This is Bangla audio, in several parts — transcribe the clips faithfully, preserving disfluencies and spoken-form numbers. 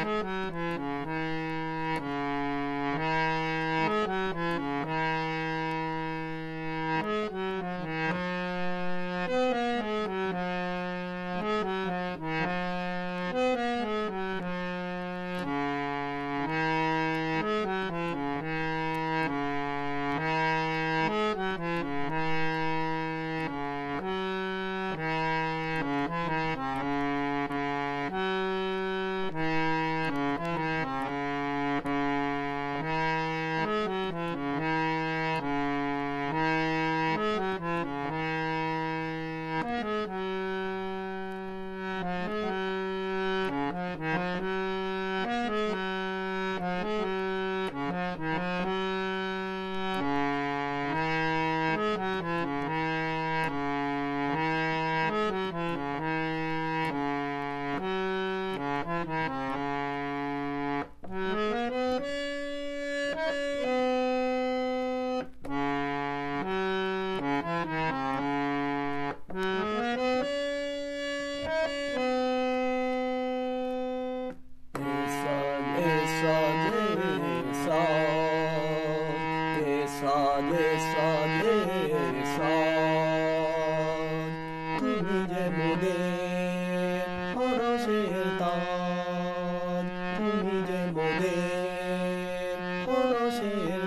তুমি যে মোদের পরশের তাজ, তুমি যে মোদের পরশের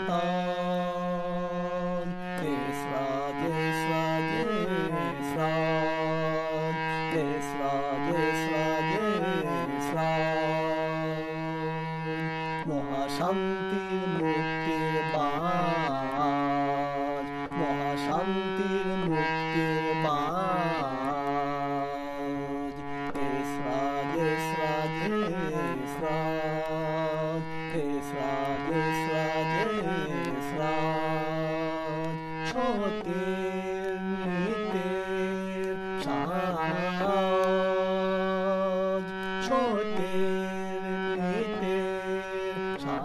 তাজ। তেসরা তেসরা তেসরা তেসরা তেসরা তেসরা মহাশান্তির মুক্তির বাজ, মহাশান্তির মুক্তির বাজ। তেসরা তেসরা তেসরা তেসরা তেসরা তেসরা সত্যের নিত্যের সাজ, সত্যের নিত্যের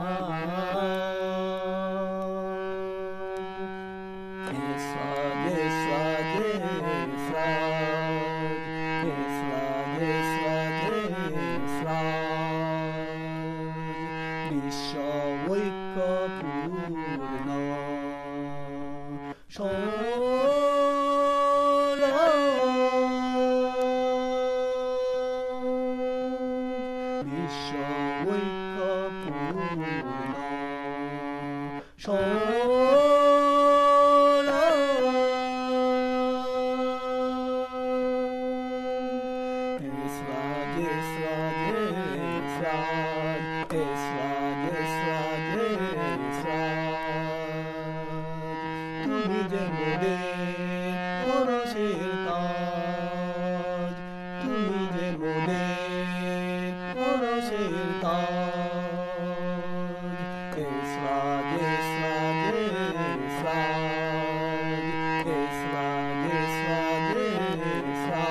সাজ। তেসরা তেসরা তেসরা তেসরা তেসরা তেসরা বিশ্ব ঐক্যপূর্ণ বিশ্ব ঐক্যপূর্ণ তেসরা তেসরা তেসরা তেসরা তেসরা তেসরা তুমি যে মোদের পরশের তাজ, তুমি যে মোদের পরশের তাজ। তেসরা তেসরা তেসরা তেসরা তেসরা তেসরা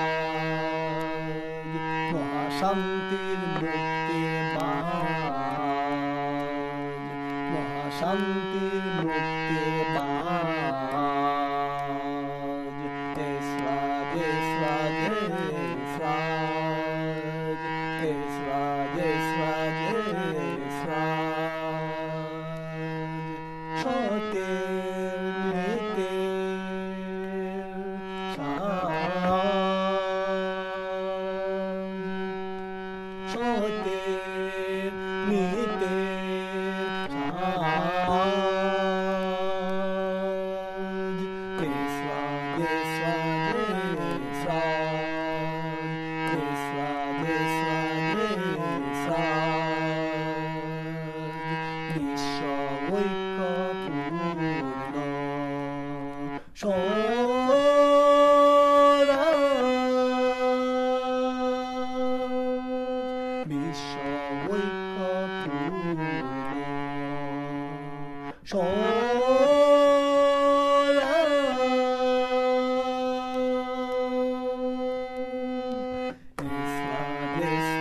মহাশান্তির মুক্তির বাজ, মহাশান্তির মুক্তির বাজ। তেসরা তেসরা তেসরা তেসরা তেসরা তেসরা সত্যের নিত্যের সাজ, সত্যের নিত্যের সাজ। তেসরা তেসরা তেসরা তেসরা তেসরা তেসরা বিশ্ব ঐক্যপূর্ণ বিশ্ব ঐক্যপূর্ণ তেসরা তেসরা